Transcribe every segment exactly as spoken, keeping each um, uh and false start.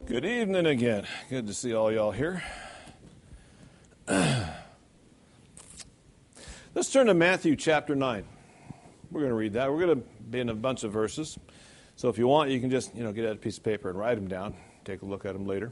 Good evening again. Good to see all y'all here. Let's turn to Matthew chapter nine. We're going to read that. We're going to be in a bunch of verses. So if you want, you can just, you know, get out a piece of paper and write them down. Take a look at them later.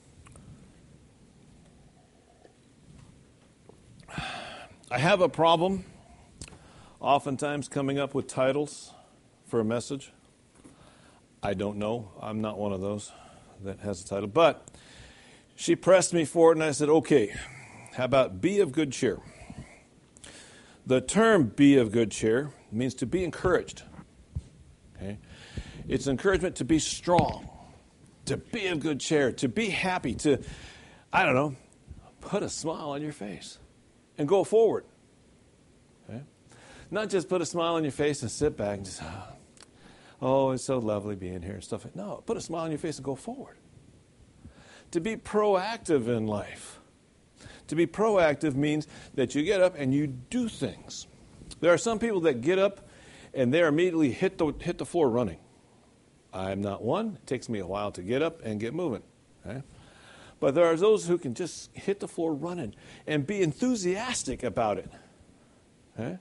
I have a problem oftentimes coming up with titles for a message. I don't know. I'm not one of those that has a title. But she pressed me for it, and I said, okay, how about be of good cheer? The term be of good cheer means to be encouraged. Okay? It's encouragement to be strong, to be of good cheer, to be happy, to, I don't know, put a smile on your face and go forward. Okay? Not just put a smile on your face and sit back and just, oh, oh, it's so lovely being here and stuff. No, put a smile on your face and go forward. To be proactive in life. To be proactive means that you get up and you do things. There are some people that get up and they immediately hit the hit the floor running. I'm not one. It takes me a while to get up and get moving. Okay? But there are those who can just hit the floor running and be enthusiastic about it. Okay?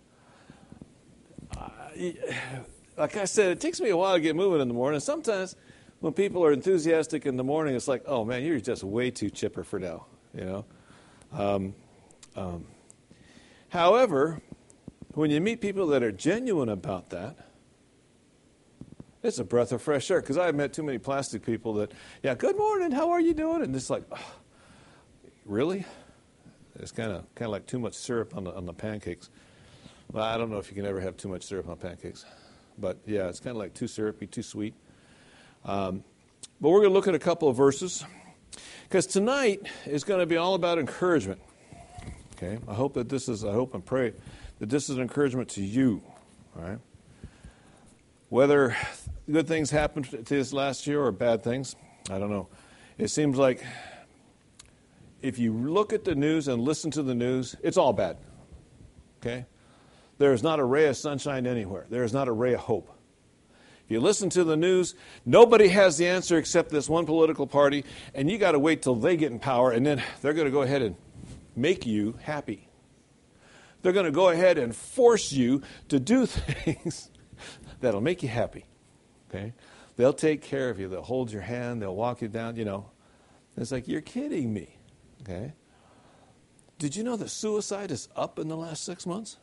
Uh, like I said, it takes me a while to get moving in the morning. Sometimes when people are enthusiastic in the morning, it's like, oh, man, you're just way too chipper for now, you know. Um, um, however, when you meet people that are genuine about that, it's a breath of fresh air. Because I've met too many plastic people that, yeah, good morning, how are you doing? And it's like, oh, really? It's kind of kind of like too much syrup on the on the pancakes. Well, I don't know if you can ever have too much syrup on pancakes. But, yeah, it's kind of like too syrupy, too sweet. Um, but we're going to look at a couple of verses. Because tonight is going to be all about encouragement. Okay? I hope that this is, I hope and pray that this is an encouragement to you. All right? Whether good things happened to this last year or bad things, I don't know. It seems like if you look at the news and listen to the news, it's all bad. Okay? There is not a ray of sunshine anywhere. There is not a ray of hope. If you listen to the news, nobody has the answer except this one political party, and you got to wait till they get in power, and then they're going to go ahead and make you happy. They're going to go ahead and force you to do things that'll make you happy. Okay? They'll take care of you. They'll hold your hand. They'll walk you down, you know. It's like, you're kidding me. Okay? Did you know that suicide is up in the last six months?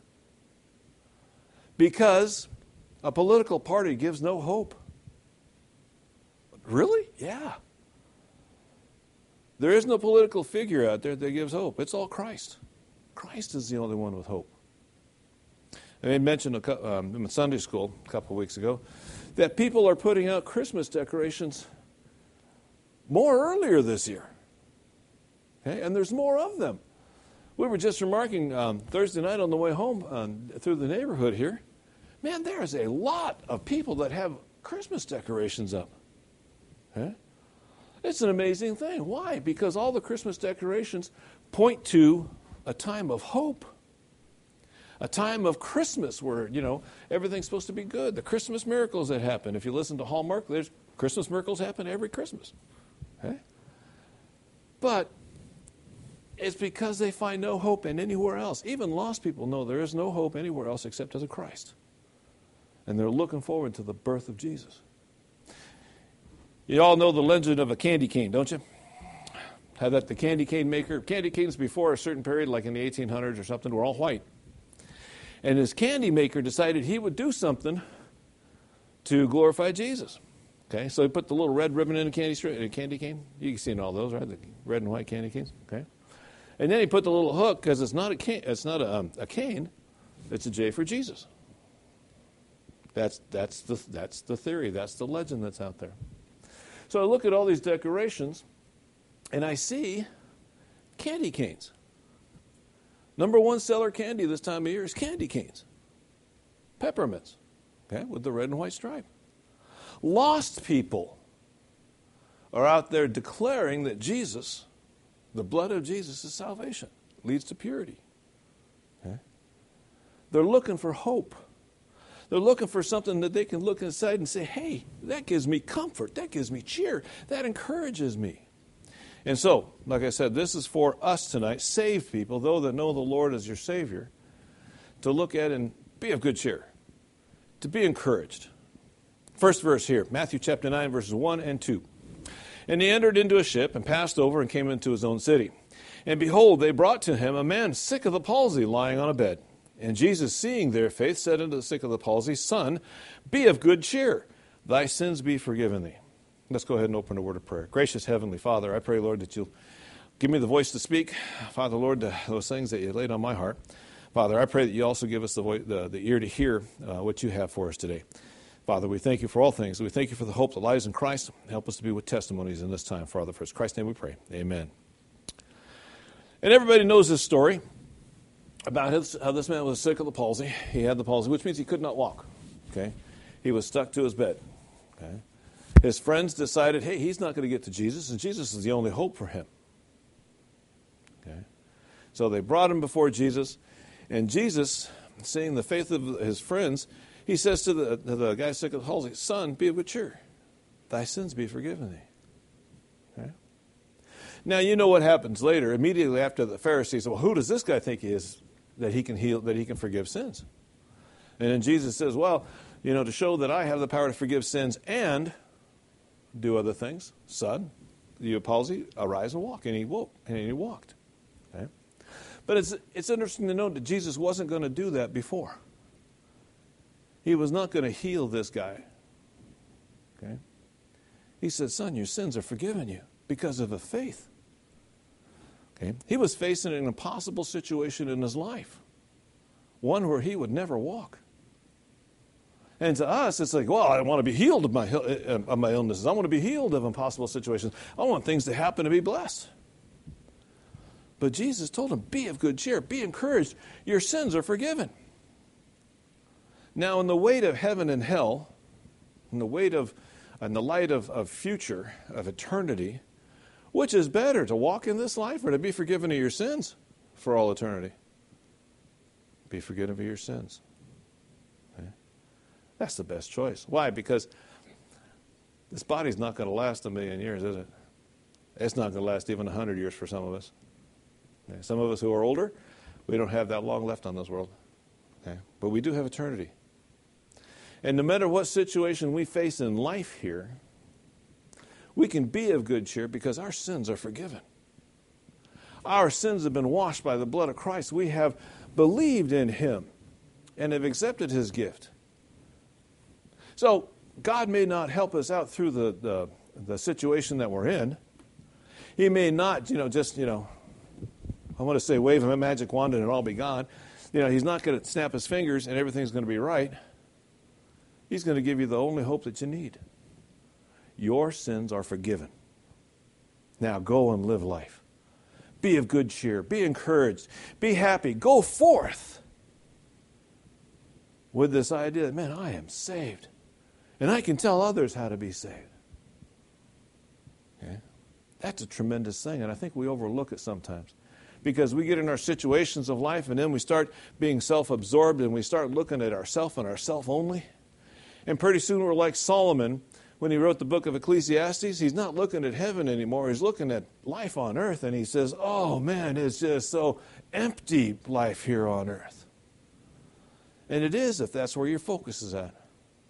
Because a political party gives no hope. Really? Yeah. There is no political figure out there that gives hope. It's all Christ. Christ is the only one with hope. I mentioned a, um, in Sunday school a couple of weeks ago that people are putting out Christmas decorations more earlier this year. Okay? And there's more of them. We were just remarking um, Thursday night on the way home um, through the neighborhood here. Man, there's a lot of people that have Christmas decorations up. Okay? It's an amazing thing. Why? Because all the Christmas decorations point to a time of hope. A time of Christmas where, you know, everything's supposed to be good. The Christmas miracles that happen. If you listen to Hallmark, there's Christmas miracles happen every Christmas. Okay? But it's because they find no hope in anywhere else. Even lost people know there is no hope anywhere else except as a Christ. And they're looking forward to the birth of Jesus. You all know the legend of a candy cane, don't you? How that the candy cane maker, candy canes before a certain period, like in the eighteen hundreds or something, were all white. And his candy maker decided he would do something to glorify Jesus. Okay, so he put the little red ribbon in a candy stri- in a candy cane. You can see in all those, right? The red and white candy canes. Okay, and then he put the little hook because it's not a cane. It's not a, um, a cane. It's a J for Jesus. That's that's the that's the theory. That's the legend that's out there. So I look at all these decorations, and I see candy canes. Number one seller candy this time of year is candy canes. Peppermints, okay, with the red and white stripe. Lost people are out there declaring that Jesus, the blood of Jesus is salvation, leads to purity. Okay? They're looking for hope. They're looking for something that they can look inside and say, hey, that gives me comfort. That gives me cheer. That encourages me. And so, like I said, this is for us tonight, saved people, those that know the Lord as your Savior, to look at and be of good cheer, to be encouraged. First verse here, Matthew chapter nine, verses one and two. And he entered into a ship and passed over and came into his own city. And behold, they brought to him a man sick of the palsy, lying on a bed. And Jesus, seeing their faith, said unto the sick of the palsy, Son, be of good cheer. Thy sins be forgiven thee. Let's go ahead and open a word of prayer. Gracious Heavenly Father, I pray, Lord, that you'll give me the voice to speak. Father, Lord, those things that you laid on my heart. Father, I pray that you also give us the, voice, the, the ear to hear uh, what you have for us today. Father, we thank you for all things. We thank you for the hope that lies in Christ. Help us to be with testimonies in this time, Father. For Christ's name we pray. Amen. And everybody knows this story about his, how this man was sick of the palsy. He had the palsy, which means he could not walk. Okay, he was stuck to his bed. Okay, his friends decided, hey, he's not going to get to Jesus, and Jesus is the only hope for him. Okay, so they brought him before Jesus, and Jesus, seeing the faith of his friends, he says to the, to the guy sick of the palsy, Son, be of good cheer. Thy sins be forgiven thee. Okay? Now, you know what happens later. Immediately after the Pharisees, well, who does this guy think he is that he can heal, that he can forgive sins? And then Jesus says, well, you know, to show that I have the power to forgive sins and do other things, son, you have palsy, arise and walk. And he woke, and he walked. Okay? But it's it's interesting to note that Jesus wasn't going to do that before. He was not going to heal this guy. Okay? He said, son, your sins are forgiven you because of a faith. Okay? He was facing an impossible situation in his life, one where he would never walk. And to us, it's like, well, I want to be healed of my, of my illnesses. I want to be healed of impossible situations. I want things to happen to be blessed. But Jesus told him, be of good cheer, be encouraged. Your sins are forgiven. Now, in the weight of heaven and hell, in the weight of, in the light of, of future, of eternity, which is better, to walk in this life or to be forgiven of your sins for all eternity? Be forgiven of your sins. Okay? That's the best choice. Why? Because this body's not going to last a million years, is it? It's not going to last even a hundred years for some of us. Okay? Some of us who are older, we don't have that long left on this world. Okay? But we do have eternity. And no matter what situation we face in life here, we can be of good cheer because our sins are forgiven. Our sins have been washed by the blood of Christ. We have believed in him and have accepted his gift. So God may not help us out through the, the, the situation that we're in. He may not, you know, just, you know, I want to say wave a magic wand and it'll all be gone. You know, he's not going to snap his fingers and everything's going to be right. He's going to give you the only hope that you need. Your sins are forgiven. Now go and live life. Be of good cheer. Be encouraged. Be happy. Go forth with this idea that, man, I am saved. And I can tell others how to be saved. Okay? That's a tremendous thing, and I think we overlook it sometimes. Because we get in our situations of life and then we start being self-absorbed and we start looking at ourself and ourself only. And pretty soon we're like Solomon when he wrote the book of Ecclesiastes. He's not looking at heaven anymore. He's looking at life on earth and he says, oh man, it's just so empty life here on earth. And it is if that's where your focus is at.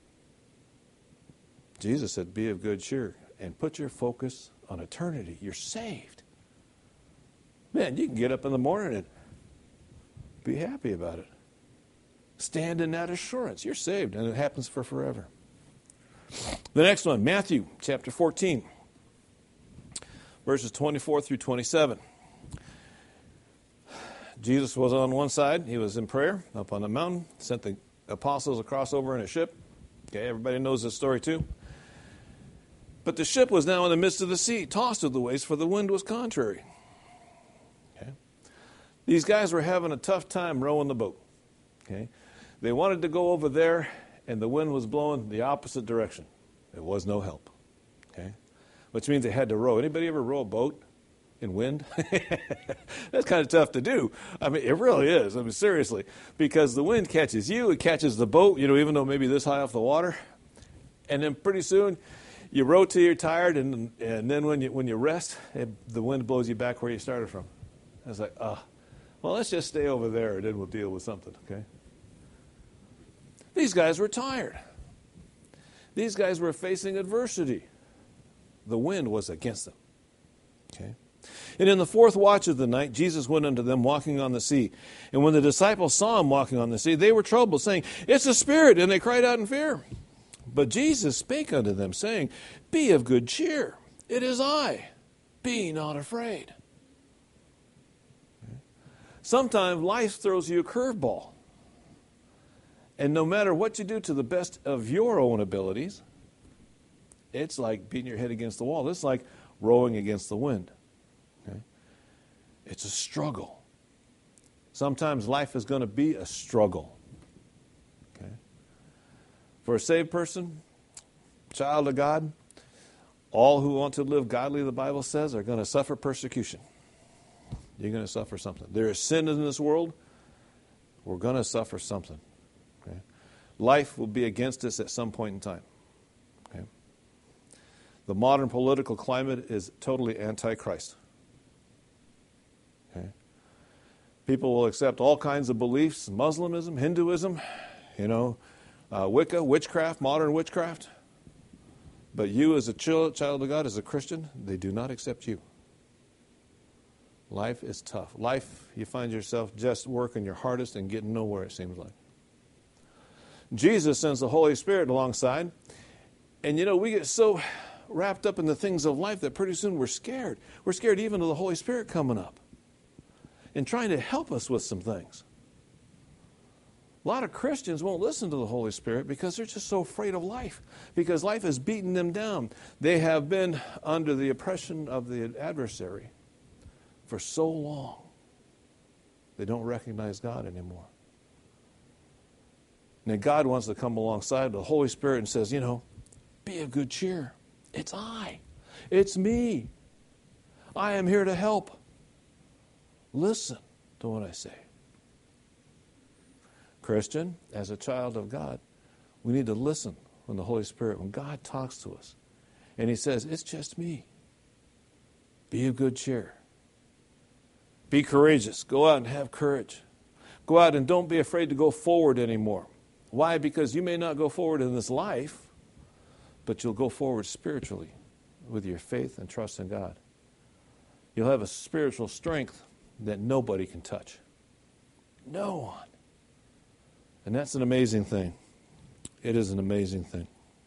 Jesus said, be of good cheer and put your focus on eternity. You're saved. Man, you can get up in the morning and be happy about it. Stand in that assurance. You're saved, and it happens for forever. The next one, Matthew chapter fourteen, verses twenty-four through twenty-seven. Jesus was on one side. He was in prayer up on the mountain, sent the apostles across over in a ship. Okay, everybody knows this story too. But the ship was now in the midst of the sea, tossed of the waves, for the wind was contrary. Okay. These guys were having a tough time rowing the boat. Okay. They wanted to go over there, and the wind was blowing the opposite direction. There was no help. Okay, which means they had to row. Anybody ever row a boat? in wind. That's kind of tough to do. I mean, it really is. I mean, seriously, because the wind catches you, it catches the boat, you know, even though maybe this high off the water, and then pretty soon you row till you're tired, and and then when you when you rest, it, the wind blows you back where you started from. It's like, ah, oh, well, let's just stay over there, and then we'll deal with something. Okay. These guys were tired. These guys were facing adversity. The wind was against them. Okay. And in the fourth watch of the night, Jesus went unto them walking on the sea. And when the disciples saw him walking on the sea, they were troubled, saying, It's a spirit, and they cried out in fear. But Jesus spake unto them, saying, Be of good cheer, it is I, be not afraid. Okay. Sometimes life throws you a curveball. And no matter what you do to the best of your own abilities, it's like beating your head against the wall. It's like rowing against the wind. Okay? It's a struggle. Sometimes life is going to be a struggle. Okay? For a saved person, child of God, all who want to live godly, the Bible says, are going to suffer persecution. You're going to suffer something. There is sin in this world. We're going to suffer something. Okay? Life will be against us at some point in time. Okay? The modern political climate is totally anti-Christ. Okay? People will accept all kinds of beliefs, Muslimism, Hinduism, you know, uh, Wicca, witchcraft, modern witchcraft. But you as a child of God, as a Christian, they do not accept you. Life is tough. Life, you find yourself just working your hardest and getting nowhere, it seems like. Jesus sends the Holy Spirit alongside. And, you know, we get so wrapped up in the things of life that pretty soon we're scared. We're scared even of the Holy Spirit coming up and trying to help us with some things. A lot of Christians won't listen to the Holy Spirit because they're just so afraid of life, because life has beaten them down. They have been under the oppression of the adversary for so long. They don't recognize God anymore. And then God wants to come alongside the Holy Spirit and says, you know, be of good cheer. It's I. It's me. I am here to help. Listen to what I say. Christian, as a child of God, we need to listen when the Holy Spirit, when God talks to us, and He says, it's just me. Be of good cheer. Be courageous. Go out and have courage. Go out and don't be afraid to go forward anymore. Why? Because you may not go forward in this life, but you'll go forward spiritually with your faith and trust in God. You'll have a spiritual strength that nobody can touch. No one. And that's an amazing thing. It is an amazing thing.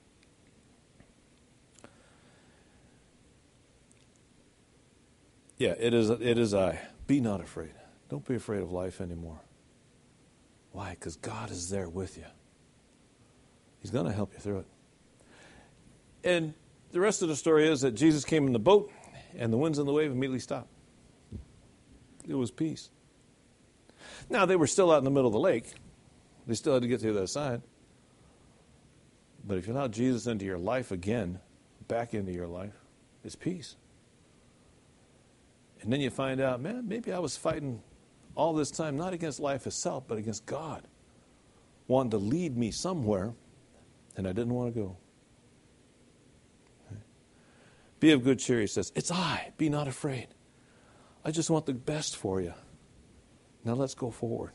Yeah, it is, it is I. Be not afraid. Don't be afraid of life anymore. Why? Because God is there with you. He's going to help you through it. And the rest of the story is that Jesus came in the boat, and the winds and the wave immediately stopped. It was peace. Now, they were still out in the middle of the lake. They still had to get to the other side. But if you allow Jesus into your life again, back into your life, it's peace. And then you find out, man, maybe I was fighting all this time, not against life itself, but against God, wanting to lead me somewhere, and I didn't want to go. Okay. Be of good cheer, he says. It's I. Be not afraid. I just want the best for you. Now let's go forward.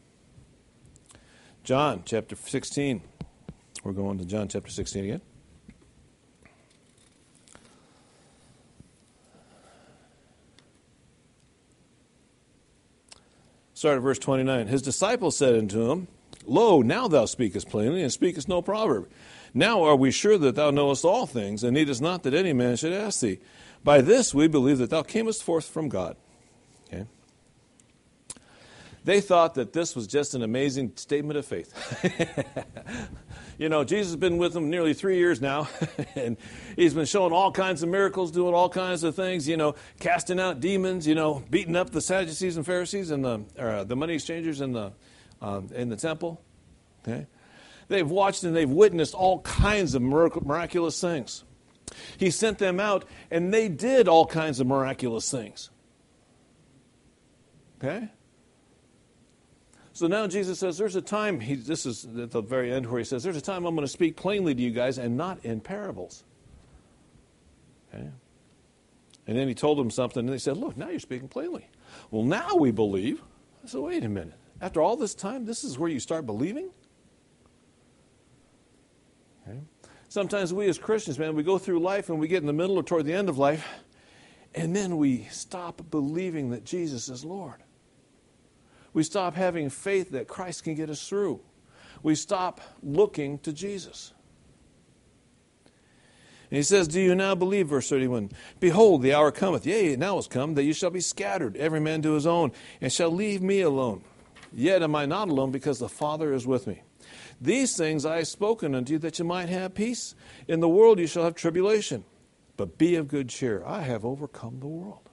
John chapter sixteen. We're going to John chapter sixteen again. Start at verse twenty-nine. His disciples said unto him, Lo, now thou speakest plainly, and speakest no proverb. Now are we sure that thou knowest all things, and needest not that any man should ask thee. By this we believe that thou camest forth from God. Okay. They thought that this was just an amazing statement of faith. You know, Jesus has been with them nearly three years now, and he's been showing all kinds of miracles, doing all kinds of things, you know, casting out demons, you know, beating up the Sadducees and Pharisees and the uh, the money exchangers in the um, in the temple. Okay, they've watched and they've witnessed all kinds of miraculous things. He sent them out, and they did all kinds of miraculous things. Okay? So now Jesus says, there's a time, he, this is at the very end where he says, there's a time I'm going to speak plainly to you guys and not in parables. Okay? And then he told them something, and they said, look, now you're speaking plainly. Well, now we believe. I said, wait a minute. After all this time, this is where you start believing? Okay. Sometimes we as Christians, man, we go through life and we get in the middle or toward the end of life, and then we stop believing that Jesus is Lord. We stop having faith that Christ can get us through. We stop looking to Jesus. And he says, do you now believe, verse thirty-one, behold, the hour cometh, yea, now is come, that you shall be scattered, every man to his own, and shall leave me alone. Yet am I not alone, because the Father is with me. These things I have spoken unto you, that you might have peace. In the world you shall have tribulation, but be of good cheer. I have overcome the world.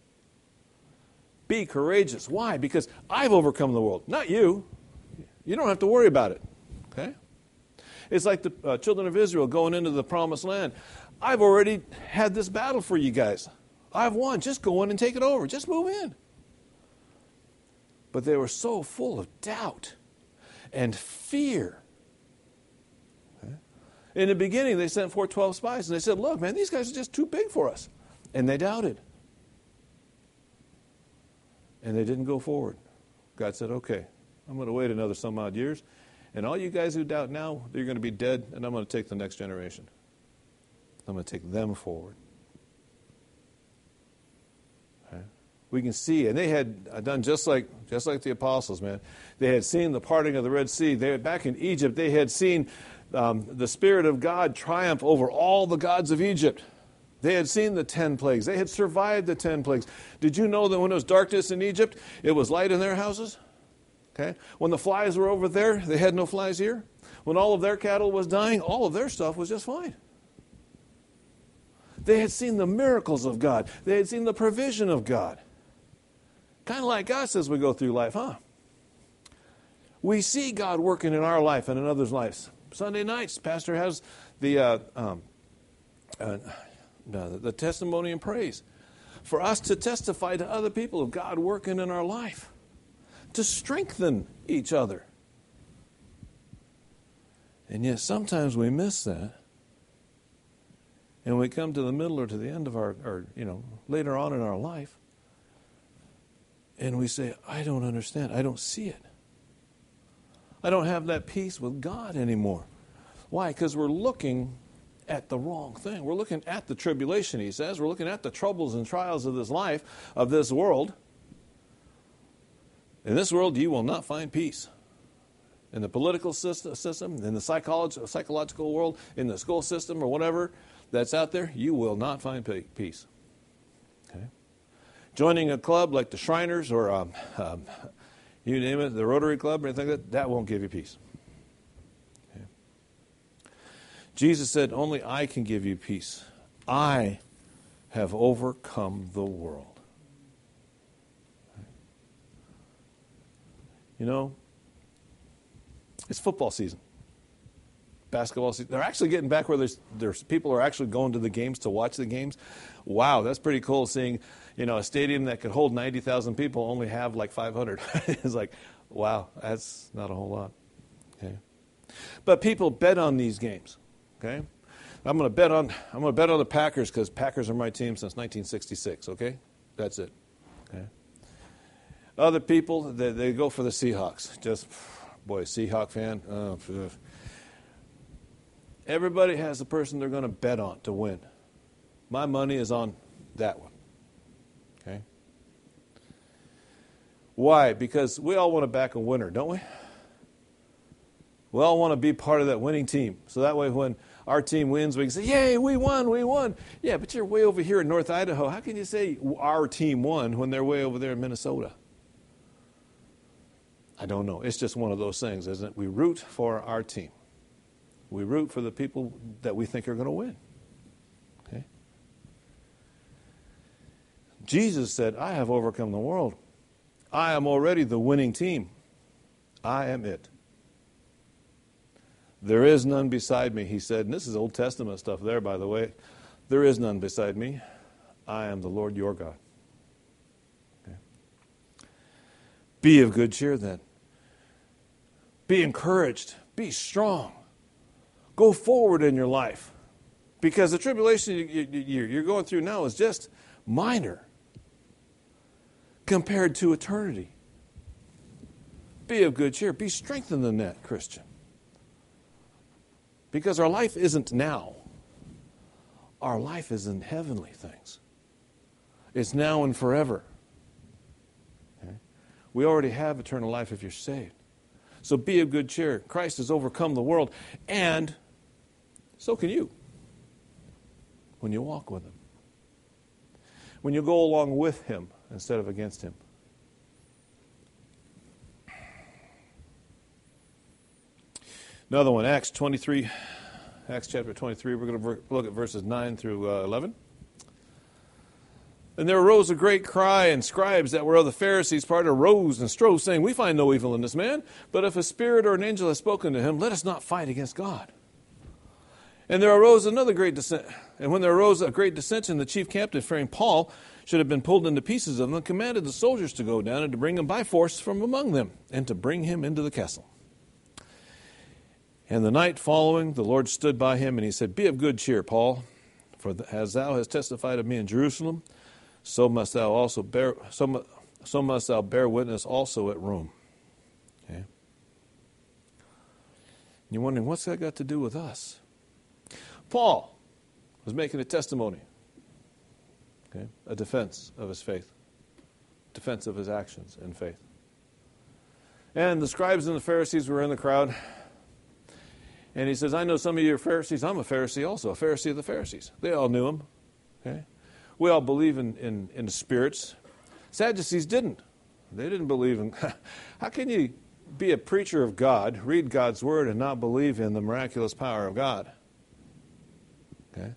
Be courageous. Why? Because I've overcome the world, not you. You don't have to worry about it. Okay? It's like the uh, children of Israel going into the promised land. I've already had this battle for you guys. I've won. Just go in and take it over. Just move in. But they were so full of doubt and fear. Okay? In the beginning, they sent forth twelve spies, and they said, look, man, these guys are just too big for us. And they doubted. And they didn't go forward. God said, okay, I'm going to wait another some odd years. And all you guys who doubt now, you're going to be dead, and I'm going to take the next generation. I'm going to take them forward. Okay? We can see, and they had done just like just like the apostles, man. They had seen the parting of the Red Sea. They had, back in Egypt, they had seen um, the Spirit of God triumph over all the gods of Egypt. They had seen the ten plagues. They had survived the ten plagues. Did you know that when it was darkness in Egypt, it was light in their houses? Okay. When the flies were over there, they had no flies here. When all of their cattle was dying, all of their stuff was just fine. They had seen the miracles of God. They had seen the provision of God. Kind of like us as we go through life, huh? We see God working in our life and in others' lives. Sunday nights, Pastor has the uh, um, uh, the testimony and praise for us to testify to other people of God working in our life, to strengthen each other. And yet sometimes we miss that. And we come to the middle or to the end of our, or, you know, later on in our life, and we say, I don't understand. I don't see it. I don't have that peace with God anymore. Why? Because we're looking at the wrong thing. We're looking at the tribulation, he says. We're looking at the troubles and trials of this life, of this world. In this world, you will not find peace. In the political system, in the psychological psychological world, in the school system or whatever that's out there, you will not find peace. Okay? Joining a club like the Shriners or um, um, you name it, the Rotary Club or anything like that, that won't give you peace. Okay? Jesus said, only I can give you peace. I have overcome the world. You know, it's football season, basketball season. They're actually getting back where there's there's people are actually going to the games to watch the games. Wow, that's pretty cool seeing, you know, a stadium that could hold ninety thousand people only have like five hundred. It's like, wow, that's not a whole lot. Okay, but people bet on these games. Okay, I'm going to bet on I'm going to bet on the Packers because Packers are my team since nineteen sixty-six. Okay, that's it. Okay. Other people, they, they go for the Seahawks. Just, boy, Seahawk fan. Oh, everybody has the person they're going to bet on to win. My money is on that one. Okay? Why? Because we all want to back a winner, don't we? We all want to be part of that winning team. So that way when our team wins, we can say, yay, we won, we won. Yeah, but you're way over here in North Idaho. How can you say our team won when they're way over there in Minnesota? I don't know. It's just one of those things, isn't it? We root for our team. We root for the people that we think are going to win. Okay? Jesus said, I have overcome the world. I am already the winning team. I am it. There is none beside me, he said. And this is Old Testament stuff there, by the way. There is none beside me. I am the Lord your God. Okay. Be of good cheer then. Be encouraged. Be strong. Go forward in your life. Because the tribulation you're going through now is just minor compared to eternity. Be of good cheer. Be strengthened in that, Christian. Because our life isn't now. Our life is in heavenly things. It's now and forever. Okay? We already have eternal life if you're saved. So be of good cheer. Christ has overcome the world, and so can you when you walk with Him. When you go along with Him instead of against Him. Another one, Acts twenty-three, Acts chapter twenty-three. We're going to look at verses nine through uh, eleven. And there arose a great cry, and scribes that were of the Pharisees' part arose and strove, saying, We find no evil in this man, but if a spirit or an angel has spoken to him, let us not fight against God. And there arose another great dissension. And when there arose a great dissension, the chief captain, fearing Paul should have been pulled into pieces of them, commanded the soldiers to go down and to bring him by force from among them, and to bring him into the castle. And the night following, the Lord stood by him, and he said, Be of good cheer, Paul, for as thou hast testified of me in Jerusalem, so must thou also bear so, so must thou bear witness also at Rome. Okay? You're wondering, what's that got to do with us? Paul was making a testimony, okay, a defense of his faith, defense of his actions in faith. And the scribes and the Pharisees were in the crowd. And he says, I know some of you are Pharisees. I'm a Pharisee also, a Pharisee of the Pharisees. They all knew him. Okay? We all believe in, in, in the spirits. Sadducees didn't. They didn't believe in... How can you be a preacher of God, read God's word, and not believe in the miraculous power of God? Okay?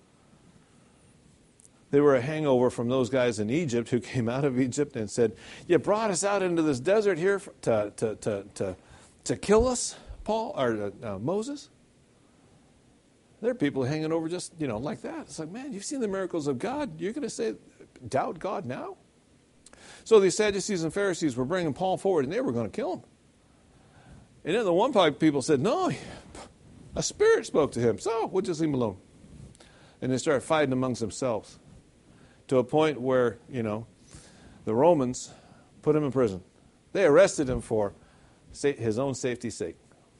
They were a hangover from those guys in Egypt who came out of Egypt and said, You brought us out into this desert here to, to, to, to, to kill us, Paul, or uh, Moses? There are people hanging over just, you know, like that. It's like, man, you've seen the miracles of God. You're going to say, doubt God now? So these Sadducees and Pharisees were bringing Paul forward, and they were going to kill him. And then the one part of people said, no, a spirit spoke to him, so we'll just leave him alone. And they started fighting amongst themselves to a point where, you know, the Romans put him in prison. They arrested him for his own safety's sake.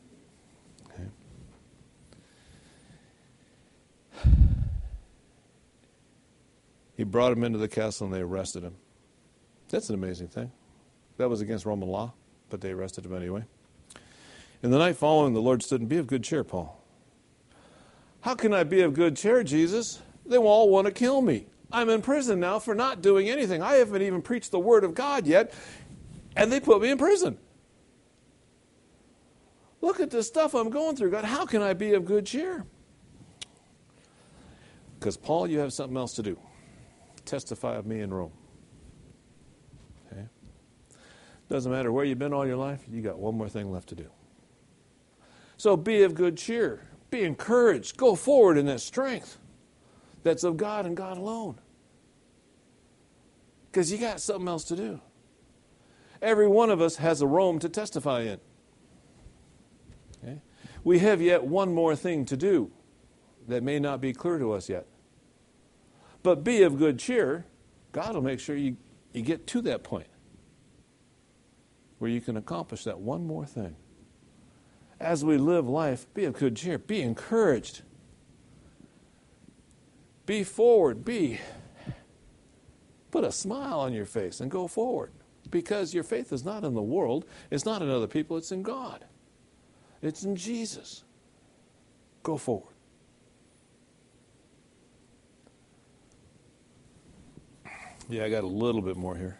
He brought him into the castle and they arrested him. That's an amazing thing. That was against Roman law, but they arrested him anyway. In the night following, the Lord stood and be of good cheer, Paul. How can I be of good cheer, Jesus? They will all want to kill me. I'm in prison now for not doing anything. I haven't even preached the word of God yet, and they put me in prison. Look at the stuff I'm going through. God, how can I be of good cheer? Because, Paul, you have something else to do. Testify of me in Rome. Okay? Doesn't matter where you've been all your life, you got one more thing left to do. So be of good cheer. Be encouraged. Go forward in that strength that's of God and God alone. Because you got something else to do. Every one of us has a Rome to testify in. Okay? We have yet one more thing to do that may not be clear to us yet. But be of good cheer. God will make sure you, you get to that point where you can accomplish that one more thing. As we live life, be of good cheer. Be encouraged. Be forward. Be. Put a smile on your face and go forward. Because your faith is not in the world. It's not in other people. It's in God. It's in Jesus. Go forward. Yeah, I got a little bit more here.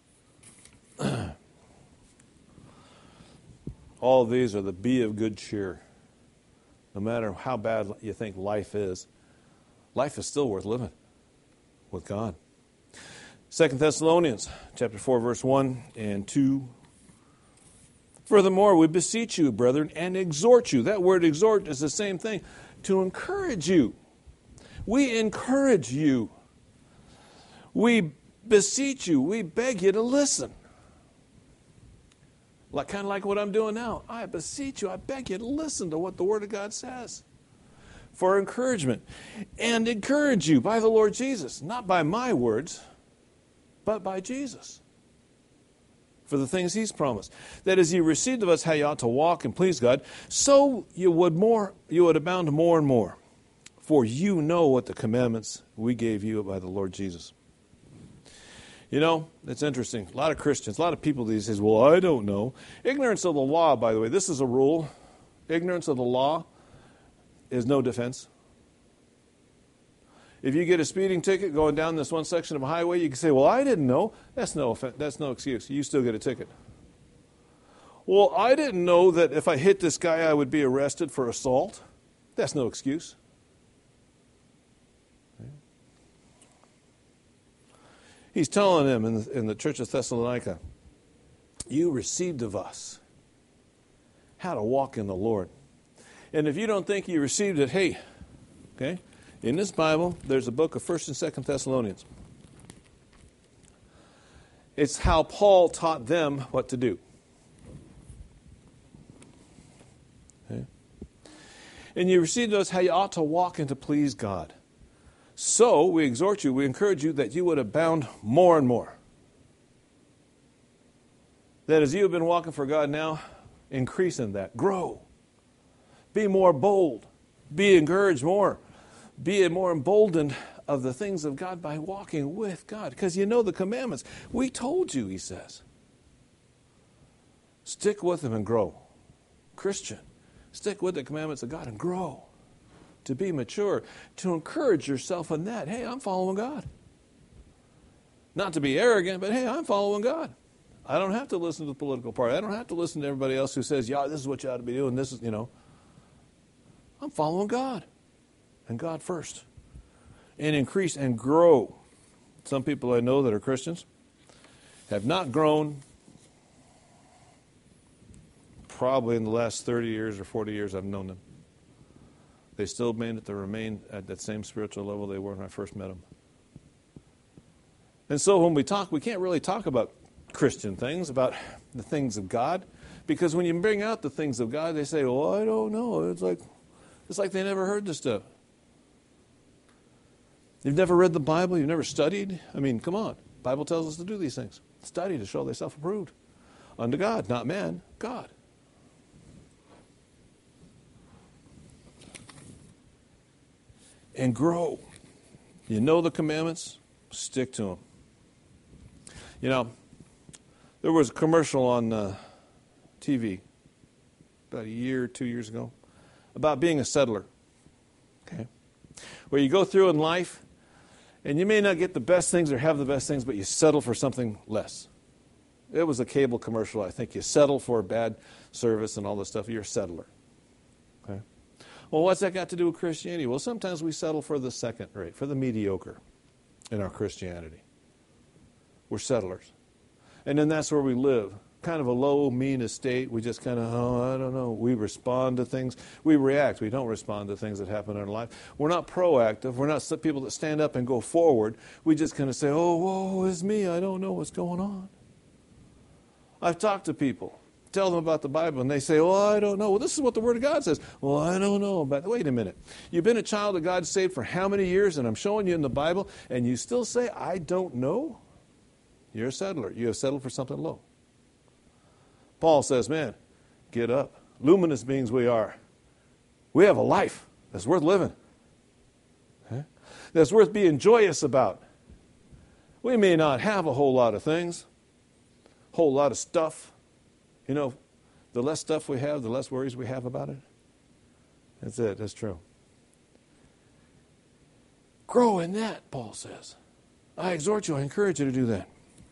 All of these are the be of good cheer. No matter how bad you think life is, life is still worth living with God. Second Thessalonians chapter four, verse one and two. Furthermore, we beseech you, brethren, and exhort you. That word exhort is the same thing. To encourage you We encourage you. We beseech you. We beg you to listen. Like, kind of like what I'm doing now. I beseech you. I beg you to listen to what the Word of God says for encouragement. And encourage you by the Lord Jesus. Not by my words, but by Jesus. For the things He's promised. That as you received of us how you ought to walk and please God, so you would more, you would abound more and more. For you know what the commandments we gave you by the Lord Jesus. You know, it's interesting. A lot of Christians, a lot of people these days, well, I don't know. Ignorance of the law, by the way, this is a rule. Ignorance of the law is no defense. If you get a speeding ticket going down this one section of a highway, you can say, well, I didn't know. That's no offense. That's no excuse. You still get a ticket. Well, I didn't know that if I hit this guy, I would be arrested for assault. That's no excuse. He's telling them in the, in the church of Thessalonica, you received of us how to walk in the Lord. And if you don't think you received it, hey, okay, in this Bible, there's a book of First and Second Thessalonians. It's how Paul taught them what to do. Okay? And you received of us how you ought to walk and to please God. So we exhort you, we encourage you that you would abound more and more. That as you have been walking for God now, increase in that. Grow. Be more bold. Be encouraged more. Be more emboldened of the things of God by walking with God. Because you know the commandments. We told you, he says. Stick with them and grow. Christian, stick with the commandments of God and grow. To be mature, to encourage yourself in that. Hey, I'm following God. Not to be arrogant, but hey, I'm following God. I don't have to listen to the political party. I don't have to listen to everybody else who says, yeah, this is what you ought to be doing. This is, you know. I'm following God. And God first. And increase and grow. Some people I know that are Christians have not grown probably in the last thirty years or forty years I've known them. They still made it to remain at that same spiritual level they were when I first met them. And so when we talk, we can't really talk about Christian things, about the things of God, because when you bring out the things of God, they say, well, I don't know. It's like, it's like they never heard this stuff. You've never read the Bible? You've never studied? I mean, come on. The Bible tells us to do these things. Study to show thyself approved unto God, not man, God. And grow. You know the commandments, stick to them. You know, there was a commercial on uh, T V about a year, two years ago, about being a settler. Okay, where you go through in life, and you may not get the best things or have the best things, but you settle for something less. It was a cable commercial, I think. You settle for a bad service and all this stuff. You're a settler. Okay. Well, what's that got to do with Christianity? Well, sometimes we settle for the second rate, for the mediocre in our Christianity. We're settlers. And then that's where we live. Kind of a low, mean estate. We just kind of, oh, I don't know. We respond to things. We react. We don't respond to things that happen in our life. We're not proactive. We're not people that stand up and go forward. We just kind of say, oh, woe is me. I don't know what's going on. I've talked to people. Tell them about the Bible, and they say, oh, I don't know. Well, this is what the Word of God says. Well, I don't know about that. Wait a minute. You've been a child of God saved for how many years, and I'm showing you in the Bible, and you still say, I don't know? You're a settler. You have settled for something low. Paul says, man, get up. Luminous beings we are. We have a life that's worth living. Okay? That's worth being joyous about. We may not have a whole lot of things, a whole lot of stuff. You know, the less stuff we have, the less worries we have about it. That's it. That's true. Grow in that, Paul says. I exhort you, I encourage you to do that.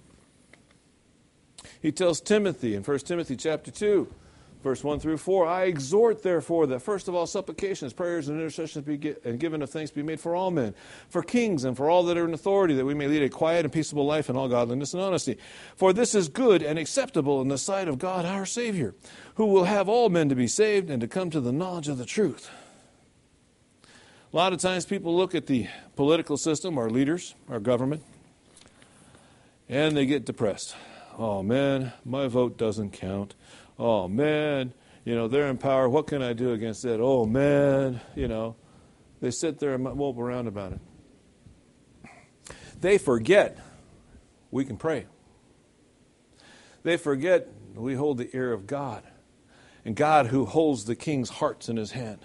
He tells Timothy in First Timothy chapter two, verse one through four, I exhort, therefore, that first of all supplications, prayers, and intercessions be gi- and given of thanks be made for all men, for kings, and for all that are in authority, that we may lead a quiet and peaceable life in all godliness and honesty. For this is good and acceptable in the sight of God our Savior, who will have all men to be saved and to come to the knowledge of the truth. A lot of times people look at the political system, our leaders, our government, and they get depressed. Oh, man, my vote doesn't count. Oh, man, you know, they're in power. What can I do against it? Oh, man, you know. They sit there and mope around about it. They forget we can pray. They forget we hold the ear of God. And God who holds the king's hearts in his hand.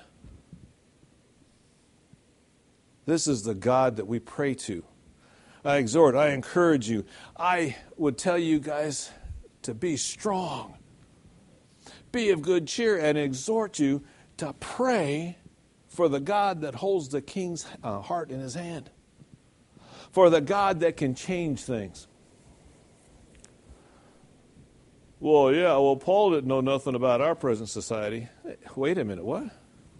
This is the God that we pray to. I exhort, I encourage you. I would tell you guys to be strong. Be of good cheer and exhort you to pray for the God that holds the king's uh, heart in his hand. For the God that can change things. Well, yeah, well, Paul didn't know nothing about our present society. Wait a minute, what?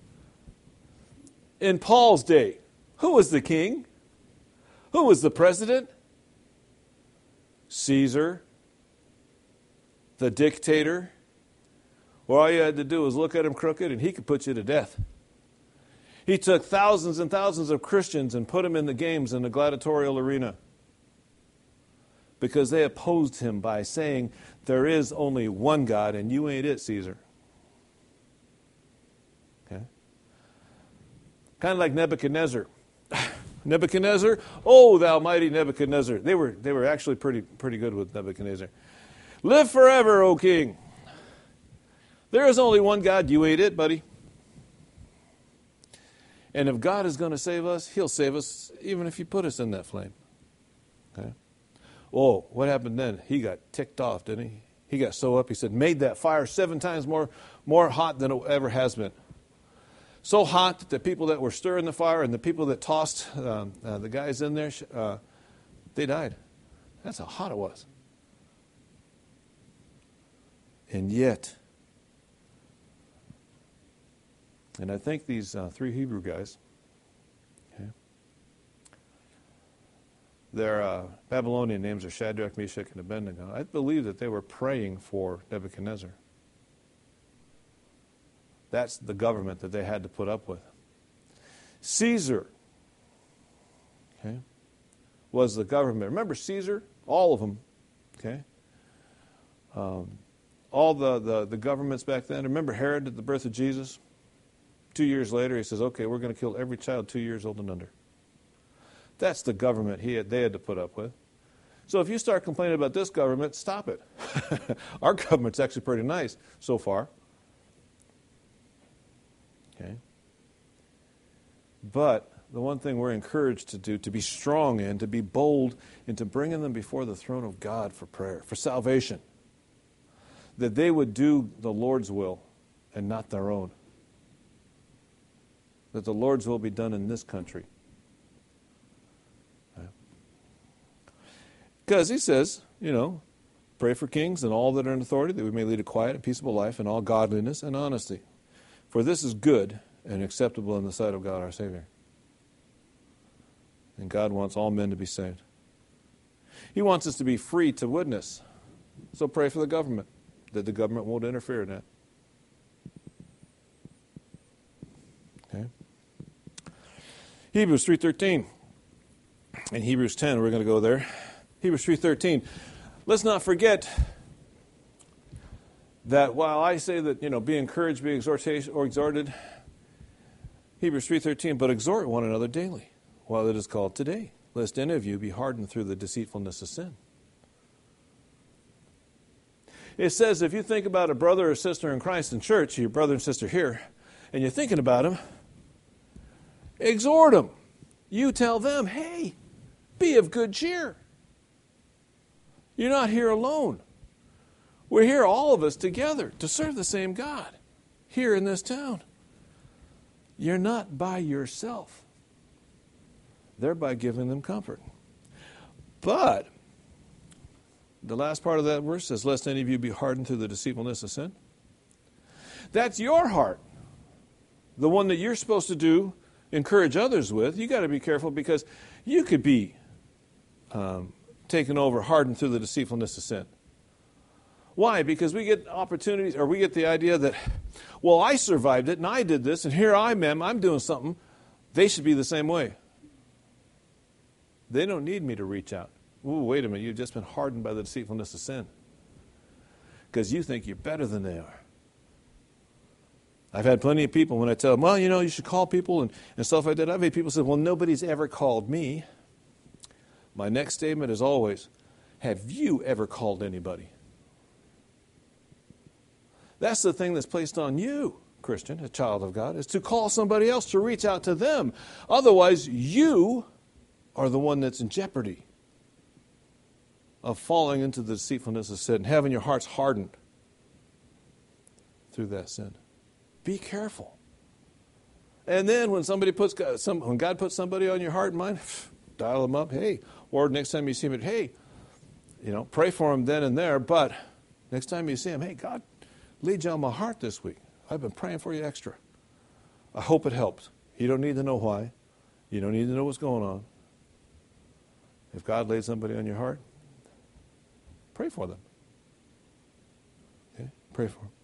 In Paul's day, who was the king? Who was the president? Caesar, the dictator. Well, all you had to do was look at him crooked and he could put you to death. He took thousands and thousands of Christians and put them in the games in the gladiatorial arena because they opposed him by saying, there is only one God and you ain't it, Caesar. Okay? Kind of like Nebuchadnezzar. Nebuchadnezzar, oh, thou mighty Nebuchadnezzar. They were they were actually pretty pretty good with Nebuchadnezzar. Live forever, O king. There is only one God. You ain't it, buddy. And if God is going to save us, he'll save us even if you put us in that flame. Okay? Oh, what happened then? He got ticked off, didn't he? He got so up, he said, made that fire seven times more, more hot than it ever has been. So hot that the people that were stirring the fire and the people that tossed um, uh, the guys in there, uh, they died. That's how hot it was. And yet, and I think these uh, three Hebrew guys, okay, their uh, Babylonian names are Shadrach, Meshach, and Abednego. I believe that they were praying for Nebuchadnezzar. That's the government that they had to put up with. Caesar, okay, was the government. Remember Caesar? All of them, okay? Um, all the, the, the governments back then. Remember Herod at the birth of Jesus? Two years later, he says, okay, we're going to kill every child two years old and under. That's the government he had, they had to put up with. So if you start complaining about this government, stop it. Our government's actually pretty nice so far. Okay. But the one thing we're encouraged to do, to be strong in, to be bold, and to bring them before the throne of God for prayer, for salvation. That they would do the Lord's will and not their own. That the Lord's will be done in this country. Because he says, you know, pray for kings and all that are in authority, that we may lead a quiet and peaceable life in all godliness and honesty. For this is good and acceptable in the sight of God our Savior. And God wants all men to be saved. He wants us to be free to witness. So pray for the government, that the government won't interfere in that. Okay. Hebrews three thirteen. In Hebrews ten, we're going to go there. Hebrews three thirteen. Let's not forget that while I say that, you know, be encouraged, be exhortation or exhorted, Hebrews three thirteen, but exhort one another daily, while it is called today, lest any of you be hardened through the deceitfulness of sin. It says if you think about a brother or sister in Christ in church, your brother and sister here, and you're thinking about him, exhort them. You tell them, hey, be of good cheer. You're not here alone. We're here, all of us, together to serve the same God here in this town. You're not by yourself. Thereby giving them comfort. But the last part of that verse says, lest any of you be hardened through the deceitfulness of sin. That's your heart. The one that you're supposed to do, encourage others with. You got to be careful because you could be um, taken over, hardened through the deceitfulness of sin. Why? Because we get opportunities, or we get the idea that, well, I survived it, and I did this, and here I am, I'm doing something They should be the same way. They don't need me to reach out. Ooh, wait a minute, you've just been hardened by the deceitfulness of sin. Because you think you're better than they are. I've had plenty of people when I tell them, well, you know, you should call people and, and stuff like that. I've had people say, well, nobody's ever called me. My next statement is always, have you ever called anybody? That's the thing that's placed on you, Christian, a child of God, is to call somebody else, to reach out to them. Otherwise, you are the one that's in jeopardy of falling into the deceitfulness of sin, having your hearts hardened through that sin. Be careful. And then when somebody puts some, when God puts somebody on your heart and mind, dial them up. Hey, or next time you see him, hey, you know, pray for him then and there. But next time you see him, hey, God, lead you on my heart this week. I've been praying for you extra. I hope it helps. You don't need to know why. You don't need to know what's going on. If God laid somebody on your heart, pray for them. Okay? Pray for them.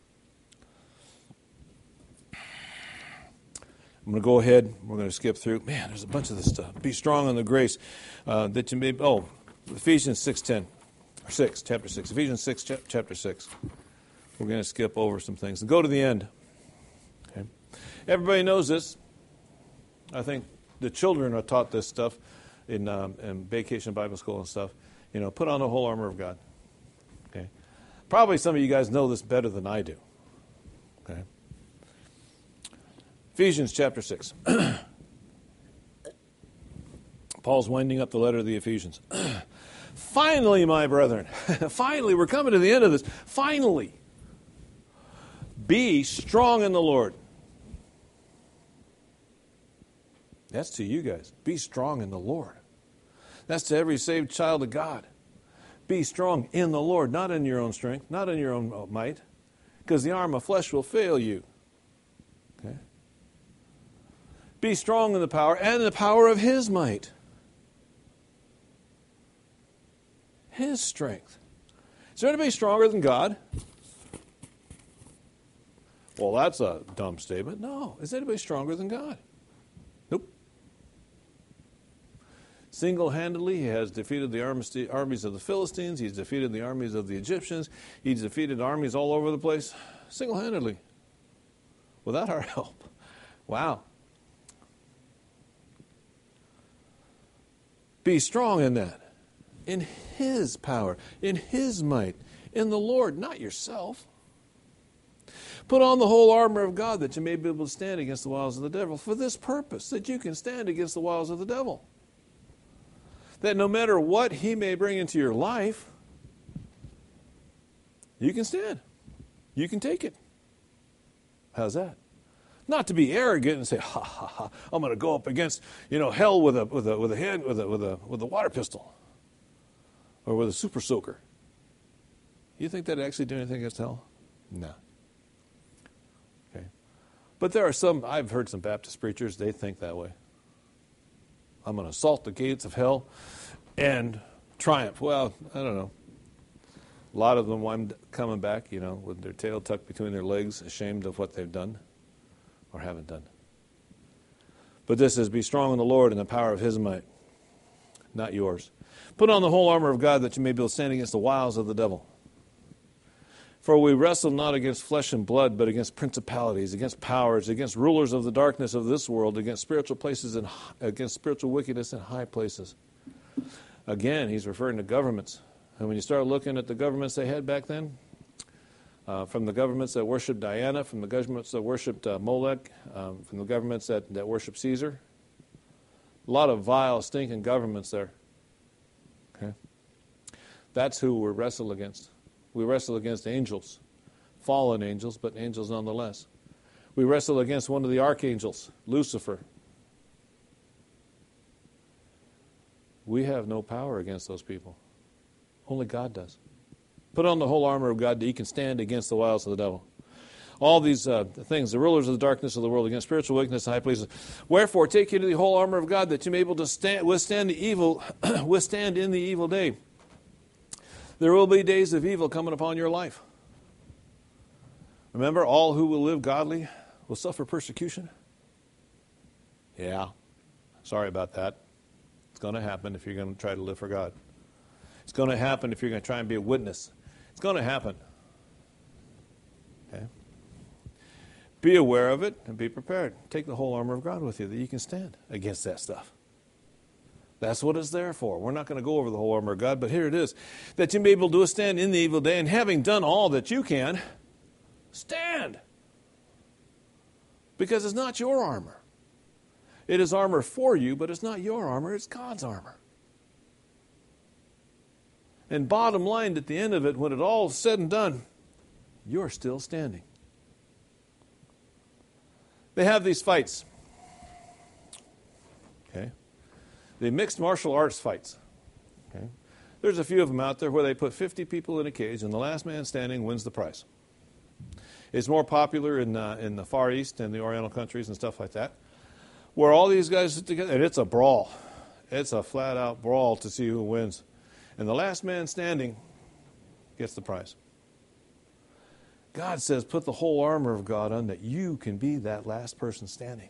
I'm going to go ahead. We're going to skip through. Man, there's a bunch of this stuff. Be strong in the grace uh, that you may. Oh, Ephesians six ten, or six, chapter six. Ephesians six, chapter six. We're going to skip over some things and go to the end. Okay. Everybody knows this. I think the children are taught this stuff in, um, in vacation Bible school and stuff. You know, put on the whole armor of God. Okay. Probably some of you guys know this better than I do. Okay. Ephesians chapter six. Paul's winding up the letter of the Ephesians. Finally, my brethren, finally, we're coming to the end of this. Finally, be strong in the Lord. That's to you guys. Be strong in the Lord. That's to every saved child of God. Be strong in the Lord, not in your own strength, not in your own might, because the arm of flesh will fail you. Okay? Be strong in the power and the power of His might. His strength. Is there anybody stronger than God? Well, that's a dumb statement. No. Is anybody stronger than God? Nope. Single-handedly, He has defeated the armies of the Philistines. He's defeated the armies of the Egyptians. He's defeated armies all over the place. Single-handedly. Without our help. Wow. Be strong in that. In His power, in His might, in the Lord, not yourself. Put on the whole armor of God that you may be able to stand against the wiles of the devil. For this purpose, that you can stand against the wiles of the devil. That no matter what he may bring into your life, you can stand. You can take it. How's that? Not to be arrogant and say, ha ha ha, I'm going to go up against, you know, hell with a with a with a hand with a with a with a water pistol. Or with a super soaker. You think that'd actually do anything against hell? No. Okay. But there are some, I've heard some Baptist preachers, they think that way. I'm going to assault the gates of hell and triumph. Well, I don't know. A lot of them wind coming back, you know, with their tail tucked between their legs, ashamed of what they've done or haven't done. But this is, be strong in the Lord and the power of His might, not yours. Put on the whole armor of God that you may be able to stand against the wiles of the devil. For we wrestle not against flesh and blood, but against principalities, against powers, against rulers of the darkness of this world, against spiritual places and against spiritual wickedness in high places. Again, he's referring to governments. And when you start looking at the governments they had back then, uh, from the governments that worshipped Diana, from the governments that worshipped uh, Molech, um, from the governments that, that worshipped Caesar, a lot of vile, stinking governments there. Okay, that's who we wrestle against. We wrestle against angels, fallen angels, but angels nonetheless. We wrestle against one of the archangels, Lucifer. We have no power against those people. Only God does. Put on the whole armor of God that you can stand against the wiles of the devil. All these uh, things, the rulers of the darkness of the world, against spiritual wickedness in high places. Wherefore, take you to the whole armor of God, that you may be able to stand, withstand the evil, withstand in the evil day. There will be days of evil coming upon your life. Remember, all who will live godly will suffer persecution. Yeah, sorry about that. It's going to happen if you're going to try to live for God. It's going to happen if you're going to try and be a witness. It's going to happen. Okay? Be aware of it and be prepared. Take the whole armor of God with you that you can stand against that stuff. That's what it's there for. We're not going to go over the whole armor of God, but here it is. That you may be able to withstand in the evil day, and having done all that you can, stand. Because it's not your armor. It is armor for you, but it's not your armor, it's God's armor. And bottom line, at the end of it, when it all is said and done, you're still standing. They have these fights. Okay? The mixed martial arts fights. Okay? There's a few of them out there where they put fifty people in a cage and the last man standing wins the prize. It's more popular in uh, in the Far East and the Oriental countries and stuff like that, where all these guys sit together, and it's a brawl. It's a flat-out brawl to see who wins. And the last man standing gets the prize. God says, put the whole armor of God on that you can be that last person standing.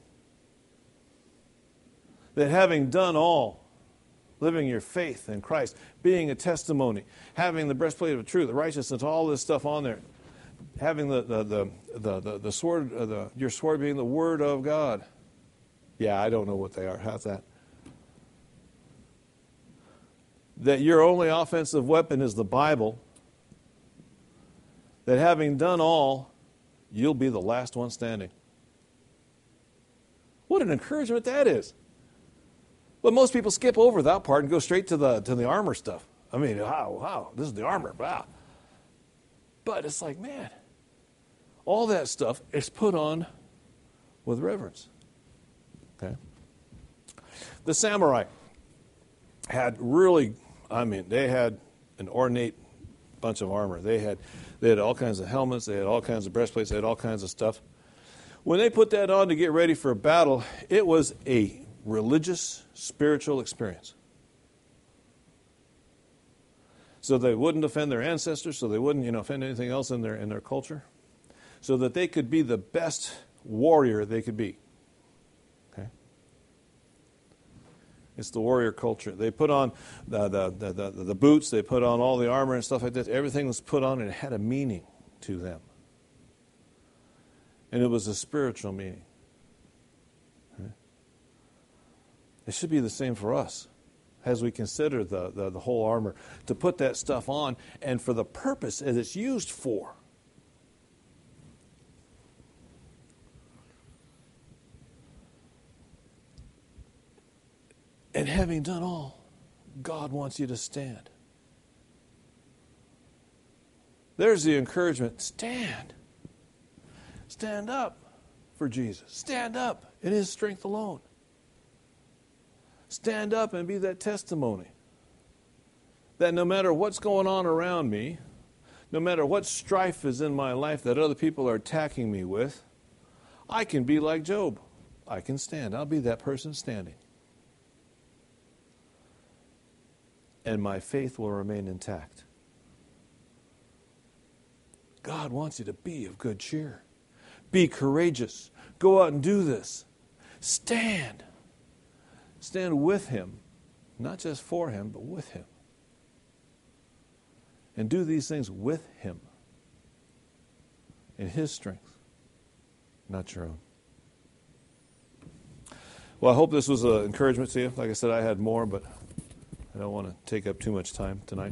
That having done all, living your faith in Christ, being a testimony, having the breastplate of truth, the righteousness, all this stuff on there, having the the the the, the, the sword, uh, the, your sword being the word of God. Yeah, I don't know what they are. How's that? That your only offensive weapon is the Bible. That having done all, you'll be the last one standing. What an encouragement that is. But most people skip over that part and go straight to the to the armor stuff. I mean, wow, wow, this is the armor, wow. But it's like, man, all that stuff is put on with reverence. Okay? The samurai had really, I mean, they had an ornate bunch of armor. They had they had all kinds of helmets, they had all kinds of breastplates, they had all kinds of stuff. When they put that on to get ready for a battle, it was a religious, spiritual experience. So they wouldn't offend their ancestors, so they wouldn't, you know, offend anything else in their in their culture, so that they could be the best warrior they could be. Okay, it's the warrior culture. They put on the the the, the, the boots, they put on all the armor and stuff like that. Everything was put on, and it had a meaning to them, and it was a spiritual meaning. Okay? It should be the same for us as we consider the, the, the whole armor, to put that stuff on, and for the purpose that it's used for. And having done all, God wants you to stand. There's the encouragement. Stand. Stand up for Jesus. Stand up in His strength alone. Stand up and be that testimony that no matter what's going on around me, no matter what strife is in my life that other people are attacking me with, I can be like Job. I can stand. I'll be that person standing. And my faith will remain intact. God wants you to be of good cheer. Be courageous. Go out and do this. Stand. Stand with Him, not just for Him, but with Him. And do these things with Him, in His strength, not your own. Well, I hope this was an encouragement to you. Like I said, I had more, but I don't want to take up too much time tonight.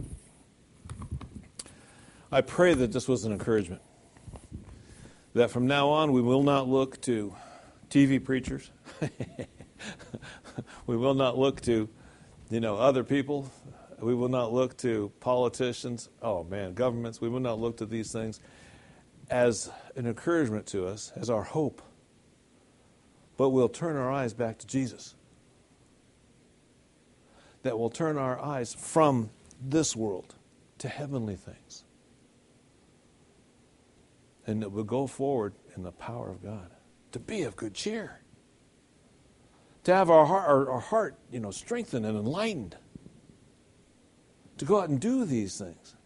I pray that this was an encouragement, that from now on we will not look to T V preachers. We will not look to, you know, other people. We will not look to politicians. Oh, man, governments. We will not look to these things as an encouragement to us, as our hope. But we'll turn our eyes back to Jesus. That will turn our eyes from this world to heavenly things. And that we'll go forward in the power of God. To be of good cheer. To have our heart, our, our heart, you know, strengthened and enlightened. To go out and do these things.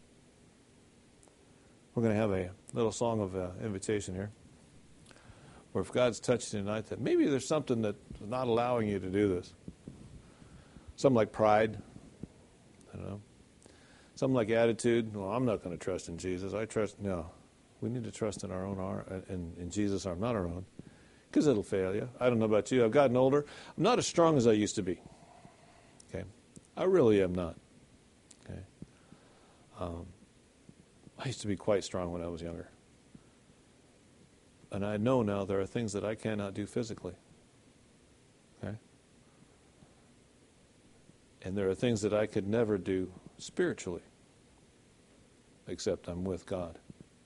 We're going to have a little song of uh, invitation here. or if God's touching you tonight, that maybe there's something that's not allowing you to do this. Something like pride, I don't know. Something like attitude. Well, I'm not going to trust in Jesus. I trust, no. We need to trust in our own arm, in, in Jesus' arm, not our own, because it'll fail you. I don't know about you. I've gotten older. I'm not as strong as I used to be. Okay, I really am not. Okay, um, I used to be quite strong when I was younger, and I know now there are things that I cannot do physically. Okay, and there are things that I could never do spiritually, except I'm with God.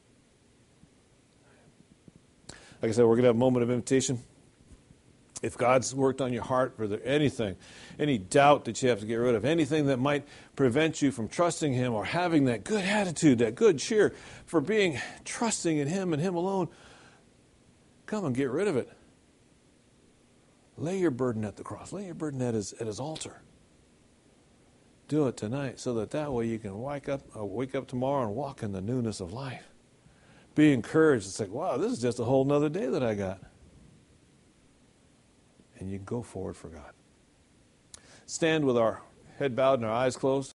Like I said, we're going to have a moment of invitation. If God's worked on your heart, or there anything, any doubt that you have to get rid of, anything that might prevent you from trusting Him or having that good attitude, that good cheer for being trusting in Him and Him alone, come and get rid of it. Lay your burden at the cross. Lay your burden at His, at his altar. Do it tonight so that that way you can wake up, uh, wake up tomorrow and walk in the newness of life. Be encouraged. It's like, wow, this is just a whole nother day that I got. And you go forward for God. Stand with our head bowed and our eyes closed.